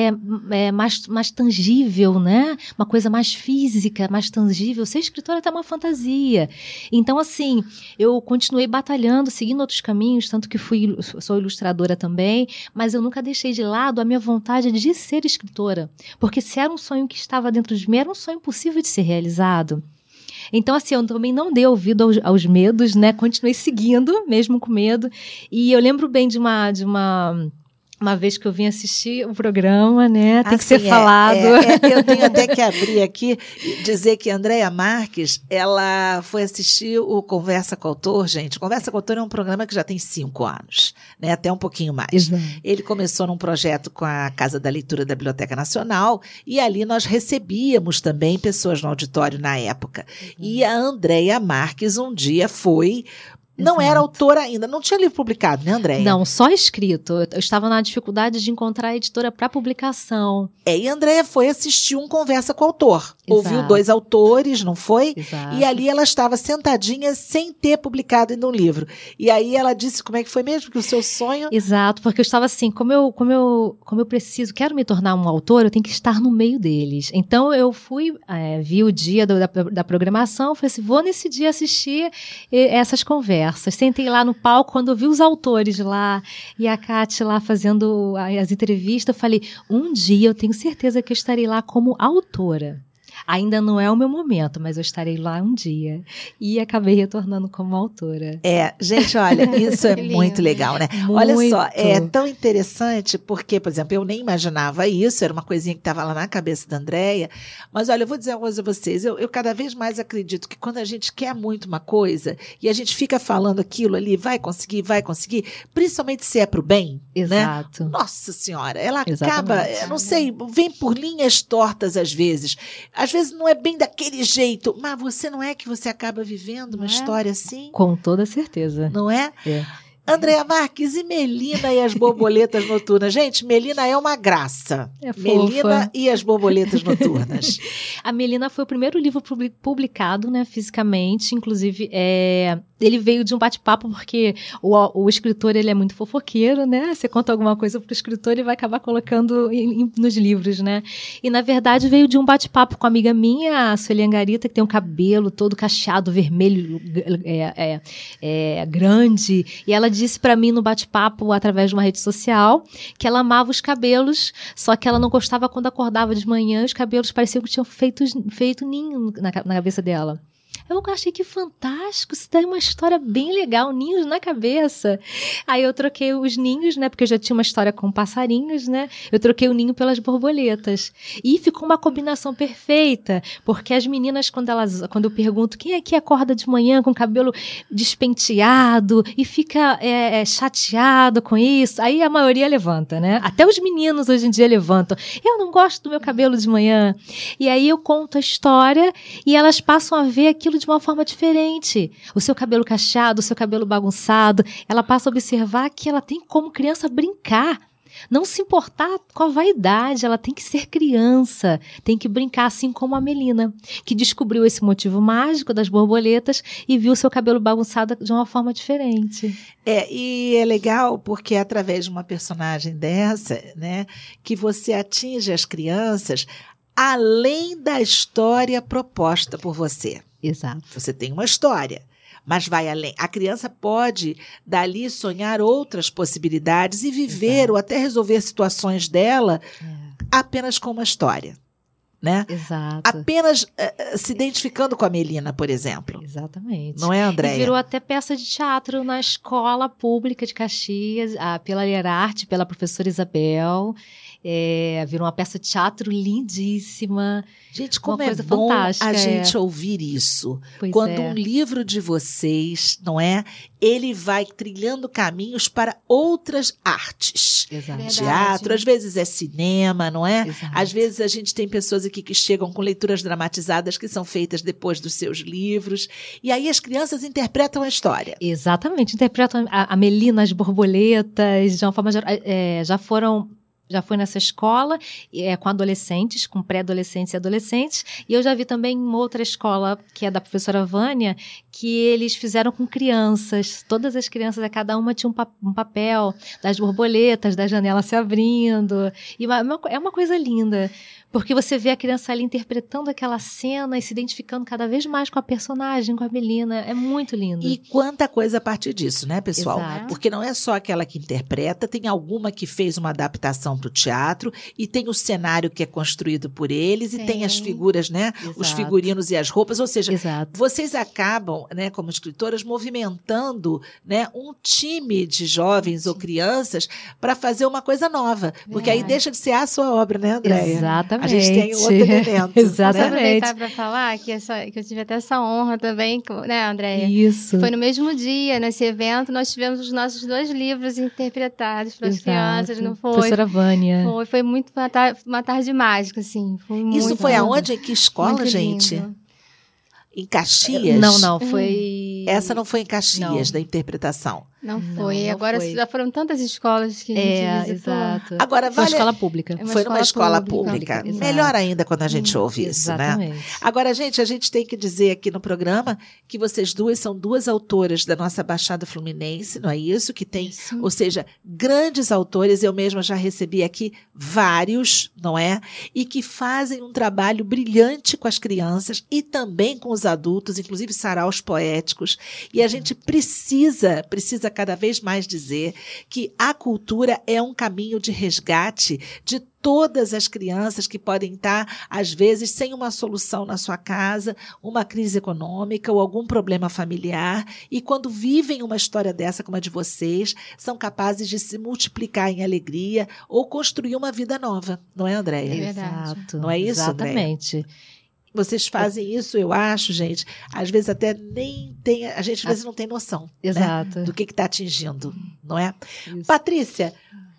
mais tangível, né? Uma coisa mais física, mais tangível. Ser escritora é uma fantasia. Então, assim, eu continuei batalhando, seguindo outros caminhos, tanto que sou ilustradora também, mas eu nunca deixei de lado a minha vontade de ser escritora. Porque se era um sonho que estava dentro de mim, era um sonho impossível de ser realizado. Então, assim, eu também não dei ouvido aos medos, né? Continuei seguindo, mesmo com medo. E eu lembro bem de uma vez que eu vim assistir o programa, né? Tem que ser falado. Eu tenho até que abrir aqui e dizer que a Andréia Marques, ela foi assistir o Conversa com o Autor, gente. Conversa com o Autor é um programa que já tem 5 anos, né? Até um pouquinho mais. Exato. Ele começou num projeto com a Casa da Leitura da Biblioteca Nacional e ali nós recebíamos também pessoas no auditório na época. E a Andréia Marques um dia foi... Não era autora ainda, não tinha livro publicado, né, Andréia? Não, só escrito. Eu estava na dificuldade de encontrar a editora para publicação. E a Andréia foi assistir um Conversa com o Autor. Exato. Ouviu 2 autores, não foi? Exato. E ali ela estava sentadinha sem ter publicado ainda um livro. E aí ela disse, como é que foi mesmo? Que o seu sonho... Exato, porque eu estava assim, como eu quero me tornar um autor, eu tenho que estar no meio deles. Então eu vi o dia da programação, falei assim, vou nesse dia assistir essas conversas. Sentei lá no palco, quando eu vi os autores lá e a Cátia lá fazendo as entrevistas, eu falei, um dia eu tenho certeza que eu estarei lá como autora. Ainda não é o meu momento, mas eu estarei lá um dia. E acabei retornando como autora. Gente, olha, isso é muito legal, né? Olha só, é tão interessante porque, por exemplo, eu nem imaginava isso, era uma coisinha que estava lá na cabeça da Andréia, mas olha, eu vou dizer uma coisa a vocês, eu cada vez mais acredito que quando a gente quer muito uma coisa e a gente fica falando aquilo ali, vai conseguir, principalmente se é pro bem, Exato. né? Nossa Senhora, ela Exatamente. acaba, não sei, vem por linhas tortas às vezes não é bem daquele jeito, mas você não é que você acaba vivendo uma história assim? Com toda certeza. Não é? É. Andréia Marques, e Melina e as borboletas noturnas? Gente, Melina é uma graça. É fofa. Melina e as borboletas noturnas. A Melina foi o primeiro livro publicado, né, fisicamente. Inclusive, ele veio de um bate-papo, porque o escritor, ele é muito fofoqueiro, né? Você conta alguma coisa pro escritor, ele vai acabar colocando nos livros, né? E, na verdade, veio de um bate-papo com uma amiga minha, a Sueli Angarita, que tem um cabelo todo cacheado, vermelho, grande. E ela disse pra mim no bate-papo, através de uma rede social, que ela amava os cabelos, só que ela não gostava quando acordava de manhã, os cabelos pareciam que tinham feito ninho na cabeça dela. Eu achei que fantástico, isso daí é uma história bem legal, ninhos na cabeça. Aí eu troquei os ninhos, né, porque eu já tinha uma história com passarinhos, né, eu troquei o ninho pelas borboletas. E ficou uma combinação perfeita, porque as meninas, quando eu pergunto quem é que acorda de manhã com o cabelo despenteado e fica chateado com isso, aí a maioria levanta, né, até os meninos hoje em dia levantam. Eu não gosto do meu cabelo de manhã. E aí eu conto a história e elas passam a ver aquilo de uma forma diferente. O seu cabelo cacheado, o seu cabelo bagunçado, ela passa a observar que ela tem como criança brincar. Não se importar com a vaidade, ela tem que ser criança, tem que brincar, assim como a Melina, que descobriu esse motivo mágico das borboletas e viu o seu cabelo bagunçado de uma forma diferente. E é legal porque é através de uma personagem dessa, né, que você atinge as crianças além da história proposta por você. Exato. Você tem uma história, mas vai além. A criança pode, dali, sonhar outras possibilidades e viver ou até resolver situações dela apenas com uma história, né? Exato. Apenas se identificando com a Melina, por exemplo. Exatamente. Não é, Andréia? E virou até peça de teatro na escola pública de Caxias, pela Lerarte, pela professora Isabel. Virou uma peça de teatro lindíssima. Gente, como uma coisa bom fantástica, a gente ouvir isso. Pois Quando um livro de vocês, não é? Ele vai trilhando caminhos para outras artes. Exato. Teatro, às vezes é cinema, não é? Exato. Às vezes a gente tem pessoas aqui que chegam com leituras dramatizadas que são feitas depois dos seus livros. E aí as crianças interpretam a história. Exatamente. Interpretam a Melina, as borboletas, de uma forma geral. Já foi nessa escola com adolescentes, com pré-adolescentes e adolescentes. E eu já vi também em outra escola, que é da professora Vânia, que eles fizeram com crianças. Todas as crianças, cada uma tinha um papel das borboletas, da janela se abrindo. E é uma coisa linda. Porque você vê a criança ali interpretando aquela cena e se identificando cada vez mais com a personagem, com a Melina. É muito lindo. E quanta coisa a partir disso, né, pessoal? Exato. Porque não é só aquela que interpreta, tem alguma que fez uma adaptação para o teatro e tem o cenário que é construído por eles e tem as figuras, né? Exato. Os figurinos e as roupas. Ou seja, Exato. vocês acabam, né, como escritoras, movimentando, né, um time de jovens ou crianças para fazer uma coisa nova. Porque aí deixa de ser a sua obra, né, Andréia? Exatamente. A gente tem outro elemento. Exatamente. Aproveitar para falar que eu tive até essa honra também, né, Andréia? Isso. Foi no mesmo dia, nesse evento, nós tivemos os nossos 2 livros interpretados para as crianças, não foi? Professora Vânia. Foi muito uma tarde mágica, assim. Isso foi aonde? Em que escola, muito gente? lindo. Em Caxias? Não, foi... Essa não foi em Caxias, Não. da interpretação. Não foi. Não Agora foi. já foram tantas escolas que a gente visitou. Exato. Agora, Foi uma vale... escola pública. Foi numa escola pública. Exato. Melhor ainda quando a gente ouve isso, né? Exatamente. Agora, gente, a gente tem que dizer aqui no programa que vocês duas são 2 autoras da nossa Baixada Fluminense, não é isso? Que tem, ou seja, grandes autores, eu mesma já recebi aqui vários, não é? E que fazem um trabalho brilhante com as crianças e também com os adultos, inclusive saraus poéticos. E a gente precisa cada vez mais dizer que a cultura é um caminho de resgate de todas as crianças que podem estar, às vezes, sem uma solução na sua casa, uma crise econômica ou algum problema familiar, e quando vivem uma história dessa como a de vocês, são capazes de se multiplicar em alegria ou construir uma vida nova, não é, Andréia? É verdade. Exato. Não é isso, Exatamente. Vocês fazem isso, eu acho, gente, às vezes até nem tem, a gente às vezes não tem noção, Exato. né, do que está atingindo, não é? Isso. Patrícia,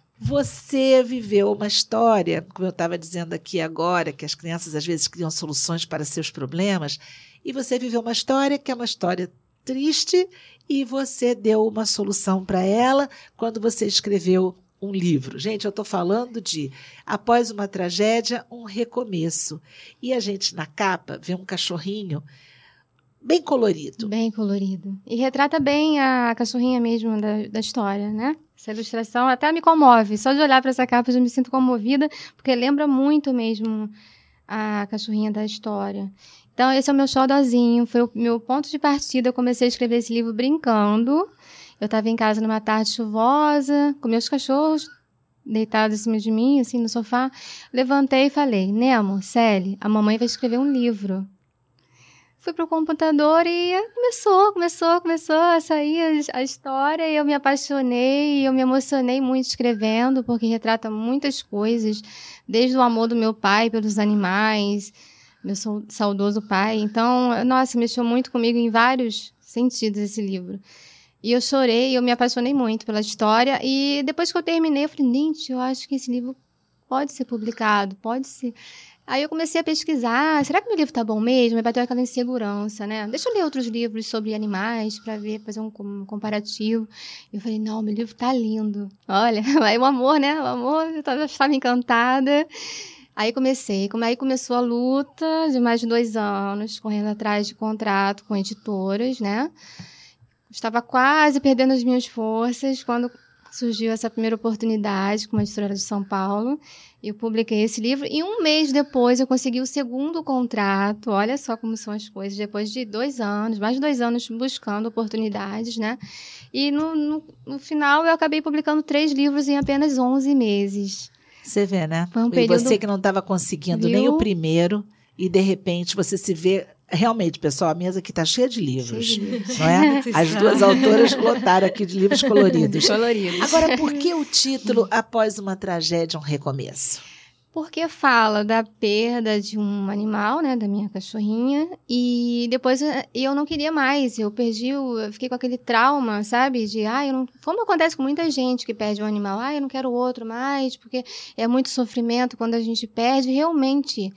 você viveu uma história, como eu estava dizendo aqui agora, que as crianças às vezes criam soluções para seus problemas, e você viveu uma história que é uma história triste e você deu uma solução para ela quando você escreveu um livro. Gente, eu estou falando de Após uma Tragédia, um Recomeço. E a gente, na capa, vê um cachorrinho bem colorido. Bem colorido. E retrata bem a cachorrinha mesmo da história, né? Essa ilustração até me comove. Só de olhar para essa capa eu já me sinto comovida, porque lembra muito mesmo a cachorrinha da história. Então, esse é o meu xodózinho. Foi o meu ponto de partida. Eu comecei a escrever esse livro brincando. Eu estava em casa numa tarde chuvosa, com meus cachorros deitados em cima de mim, assim, no sofá. Levantei e falei, Nemo, Celi, a mamãe vai escrever um livro. Fui pro computador e começou a sair a história e eu me apaixonei, eu me emocionei muito escrevendo, porque retrata muitas coisas, desde o amor do meu pai pelos animais, meu saudoso pai. Então, nossa, mexeu muito comigo em vários sentidos esse livro. E eu chorei, eu me apaixonei muito pela história e depois que eu terminei, eu falei, gente, eu acho que esse livro pode ser publicado, pode ser... Aí eu comecei a pesquisar, será que meu livro tá bom mesmo? Me bateu aquela insegurança, né? Deixa eu ler outros livros sobre animais para ver, fazer um comparativo. E eu falei, não, meu livro tá lindo. Olha, aí o amor, né? O amor, eu já estava encantada. Aí começou a luta de mais de 2 anos, correndo atrás de contrato com editoras, né? Estava quase perdendo as minhas forças quando surgiu essa primeira oportunidade com uma editora de São Paulo. Eu publiquei esse livro e 1 mês depois eu consegui o segundo contrato. Olha só como são as coisas. Depois de 2 anos, mais de 2 anos buscando oportunidades, né? E no final eu acabei publicando 3 livros em apenas 11 meses. Você vê, né? Foi um E período... você que não estava conseguindo nem o primeiro e de repente você se vê... Realmente, pessoal, a mesa aqui está cheia de livros, não é? As 2 autoras lotaram aqui de livros coloridos. Agora, por que o título Após uma Tragédia, um Recomeço? Porque fala da perda de um animal, né, da minha cachorrinha, e depois eu não queria mais, eu fiquei com aquele trauma, sabe, de, como acontece com muita gente que perde um animal, eu não quero outro mais, porque é muito sofrimento quando a gente perde, realmente...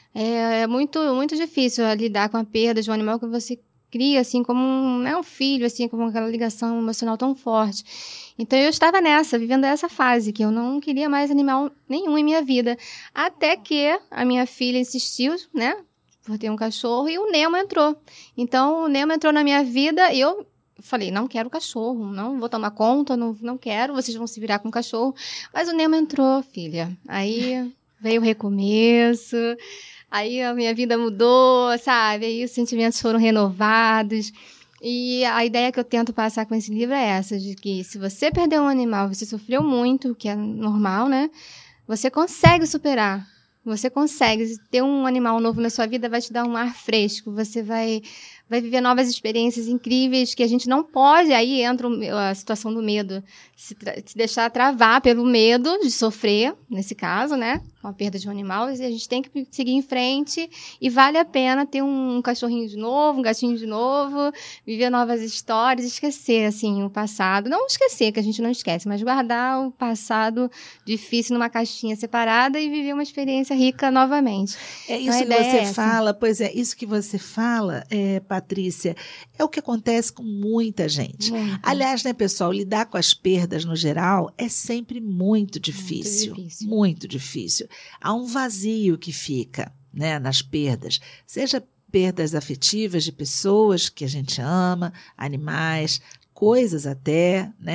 É muito, muito difícil lidar com a perda de um animal que você cria, assim, como um filho, assim, como aquela ligação emocional tão forte. Então, eu estava vivendo essa fase, que eu não queria mais animal nenhum em minha vida. Até que a minha filha insistiu, né, por ter um cachorro, e o Nemo entrou. Então, o Nemo entrou na minha vida e eu falei, não quero cachorro, não vou tomar conta, não quero, vocês vão se virar com o cachorro. Mas o Nemo entrou, filha. Aí veio o recomeço... Aí a minha vida mudou, sabe? Aí os sentimentos foram renovados. E a ideia que eu tento passar com esse livro é essa, de que se você perdeu um animal, você sofreu muito, o que é normal, né? Você consegue superar. Você consegue. Ter um animal novo na sua vida vai te dar um ar fresco. Você vai viver novas experiências incríveis que a gente não pode. Aí entra a situação do medo. Se deixar travar pelo medo de sofrer, nesse caso, né? Com a perda de um animal. E a gente tem que seguir em frente. E vale a pena ter um cachorrinho de novo, um gatinho de novo. Viver novas histórias. Esquecer, assim, o passado. Não esquecer, que a gente não esquece. Mas guardar o passado difícil numa caixinha separada e viver uma experiência rica novamente. É isso que você fala. Pois é, isso que você fala, Patrícia, é o que acontece com muita gente. Muito. Aliás, né, pessoal, lidar com as perdas no geral é sempre muito difícil. Muito difícil. Há um vazio que fica, né, nas perdas, seja perdas afetivas de pessoas que a gente ama, animais, coisas até, né?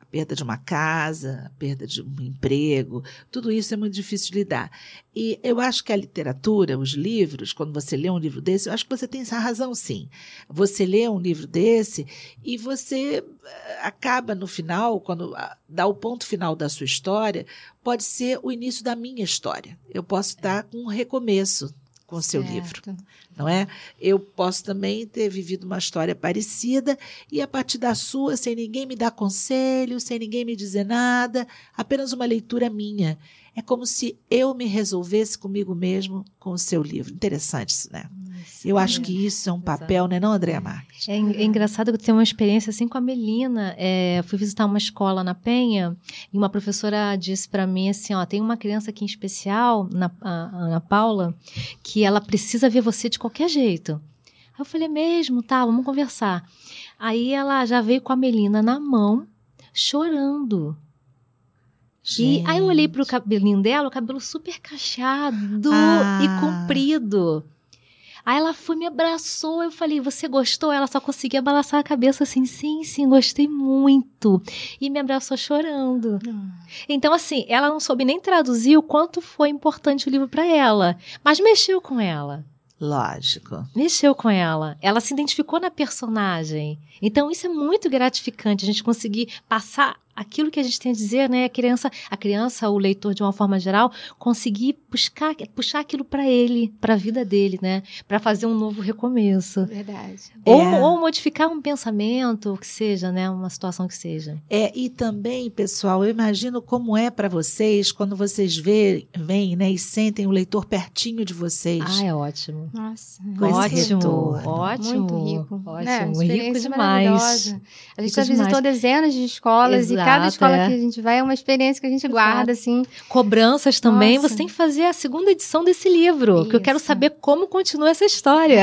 perda de uma casa, perda de um emprego, tudo isso é muito difícil de lidar. E eu acho que a literatura, os livros, quando você lê um livro desse, eu acho que você tem essa razão, sim. Você lê um livro desse e você acaba no final, quando dá o ponto final da sua história, pode ser o início da minha história. Eu posso estar com um recomeço com o seu livro, não é? Eu posso também ter vivido uma história parecida e a partir da sua, sem ninguém me dar conselho, sem ninguém me dizer nada, apenas uma leitura minha. É como se eu me resolvesse comigo mesmo com o seu livro. Interessante isso, né? Eu acho que isso é um papel, né, não, Andréa Marques? É engraçado que eu tenho uma experiência assim com a Melina. Fui visitar uma escola na Penha e uma professora disse para mim assim, ó, tem uma criança aqui em especial, a Ana Paula, que ela precisa ver você de qualquer jeito. Aí eu falei, mesmo? Tá, vamos conversar. Aí ela já veio com a Melina na mão, chorando. E aí eu olhei pro cabelinho dela, o cabelo super cacheado e comprido. Aí ela foi, me abraçou, eu falei, você gostou? Ela só conseguia balançar a cabeça assim, sim, gostei muito. E me abraçou chorando. Então, assim, ela não soube nem traduzir o quanto foi importante o livro para ela, mas mexeu com ela. Lógico. Mexeu com ela. Ela se identificou na personagem. Então, isso é muito gratificante, a gente conseguir passar aquilo que a gente tem a dizer, né? A criança, o leitor, de uma forma geral, conseguir puxar aquilo para ele, para a vida dele, né? Para fazer um novo recomeço. Verdade. Ou modificar um pensamento, que seja, né? Uma situação que seja. E também, pessoal, eu imagino como é para vocês quando vocês vêm, né, e sentem o leitor pertinho de vocês. É ótimo. Nossa. Ótimo. Muito rico. Ótimo. Rico demais. A gente já visitou dezenas de escolas. Exato, e cada escola que a gente vai é uma experiência que a gente guarda, assim. Cobranças também. Nossa. Você tem que fazer a segunda edição desse livro, porque eu quero saber como continua essa história.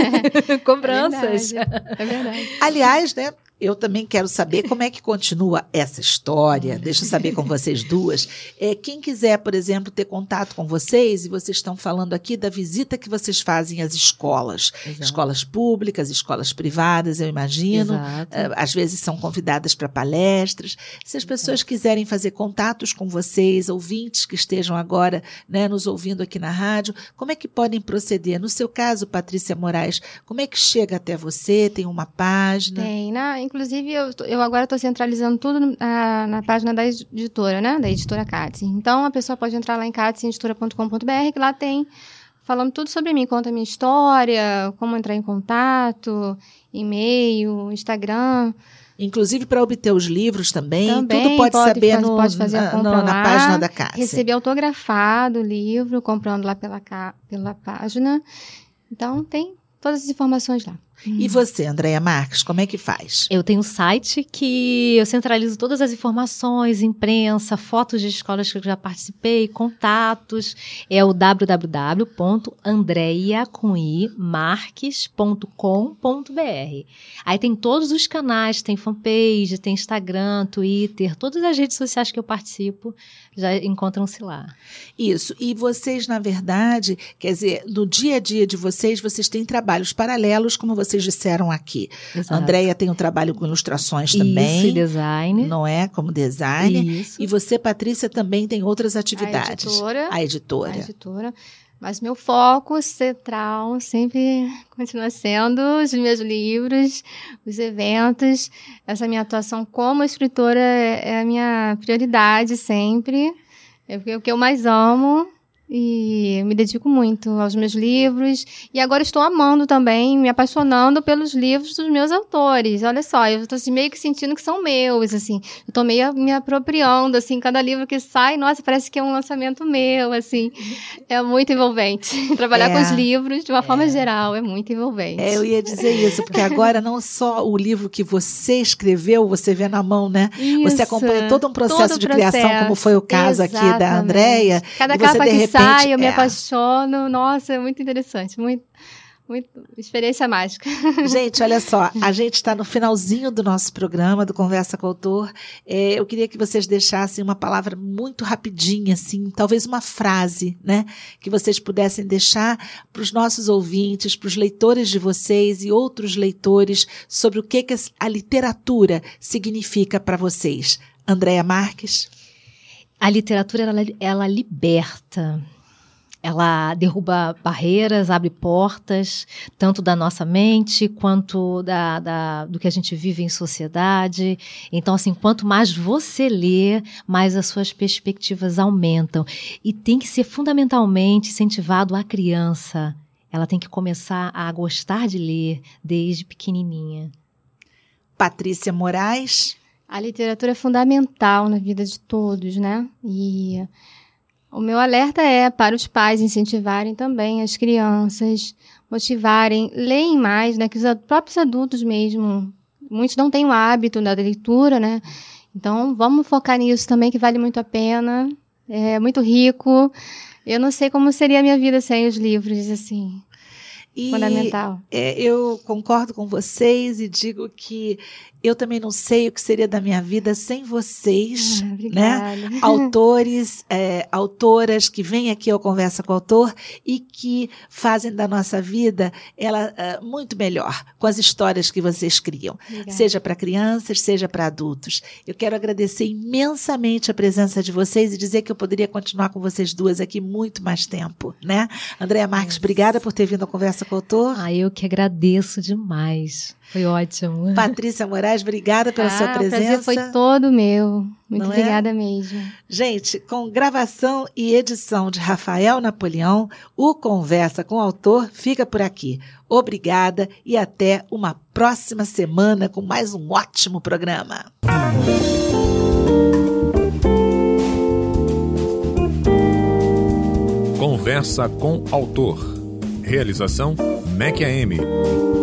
Cobranças. É verdade. Aliás, né? Eu também quero saber como é que continua essa história. Deixa eu saber com vocês duas. Quem quiser, por exemplo, ter contato com vocês, e vocês estão falando aqui da visita que vocês fazem às escolas. Exato. Escolas públicas, escolas privadas, eu imagino. Às vezes são convidadas para palestras. Se as pessoas quiserem fazer contatos com vocês, ouvintes que estejam agora, né, nos ouvindo aqui na rádio, como é que podem proceder? No seu caso, Patrícia Moraes, como é que chega até você? Tem uma página? Tem, inclusive, eu agora estou centralizando tudo na página da editora, né? Da editora Katze. Então, a pessoa pode entrar lá em katzeeditora.com.br, que lá tem falando tudo sobre mim. Conta a minha história, como entrar em contato, e-mail, Instagram. Inclusive para obter os livros também tudo pode saber pode fazer a compra na página da Katze. Receber autografado o livro, comprando lá pela página. Então, tem todas as informações lá. E você, Andréa Marques, como é que faz? Eu tenho um site que eu centralizo todas as informações, imprensa, fotos de escolas que eu já participei, contatos. É o www.andreiamarques.com.br. Aí tem todos os canais, tem fanpage, tem Instagram, Twitter, todas as redes sociais que eu participo já encontram-se lá. Isso. E vocês, na verdade, quer dizer, no dia a dia de vocês têm trabalhos paralelos, como vocês disseram aqui. Exato. A Andréia tem um trabalho com ilustrações também. Isso, e design. Não é? Como designer. Isso. E você, Patrícia, também tem outras atividades. A editora. Mas meu foco central sempre continua sendo os meus livros, os eventos. Essa minha atuação como escritora é a minha prioridade sempre. É o que eu mais amo. E me dedico muito aos meus livros. E agora estou amando também, me apaixonando pelos livros dos meus autores. Olha só, eu estou assim, meio que sentindo que são meus, assim. Eu estou meio me apropriando, assim, cada livro que sai, nossa, parece que é um lançamento meu, assim. É muito envolvente. Trabalhar com os livros, de uma forma geral, é muito envolvente. Eu ia dizer isso, porque agora não só o livro que você escreveu, você vê na mão, né? Isso. Você acompanha todo um processo de criação, como foi o caso aqui da Andréia. Cada capa que sai, eu me apaixono. Nossa, é muito interessante. Muito experiência mágica. Gente, olha só. A gente está no finalzinho do nosso programa, do Conversa com o Autor. Eu queria que vocês deixassem uma palavra muito rapidinha, assim, talvez uma frase, né? Que vocês pudessem deixar para os nossos ouvintes, para os leitores de vocês e outros leitores, sobre o que a literatura significa para vocês. Andréa Marques? A literatura, ela liberta. Ela derruba barreiras, abre portas, tanto da nossa mente quanto do que a gente vive em sociedade. Então, assim, quanto mais você lê, mais as suas perspectivas aumentam. E tem que ser fundamentalmente incentivado a criança. Ela tem que começar a gostar de ler desde pequenininha. Patrícia Moraes? A literatura é fundamental na vida de todos, né? E o meu alerta é para os pais incentivarem também as crianças, motivarem, leem mais, né? Que os próprios adultos mesmo, muitos não têm o hábito da leitura, né? Então, vamos focar nisso também, que vale muito a pena, é muito rico. Eu não sei como seria a minha vida sem os livros, assim. Fundamental. Eu concordo com vocês e digo que eu também não sei o que seria da minha vida sem vocês, né? Autores, autoras que vêm aqui ao Conversa com o Autor e que fazem da nossa vida ela muito melhor com as histórias que vocês criam, seja para crianças, seja para adultos. Eu quero agradecer imensamente a presença de vocês e dizer que eu poderia continuar com vocês duas aqui muito mais tempo, né? Andréa Marques, obrigada por ter vindo ao Conversa com o Autor. Eu que agradeço demais. Foi ótimo. Patrícia Moraes, obrigada pela sua presença. O prazer foi todo meu. Muito obrigada mesmo. Gente, com gravação e edição de Rafael Napoleão, o Conversa com o Autor fica por aqui. Obrigada e até uma próxima semana com mais um ótimo programa. Conversa com Autor. Realização MEC AM.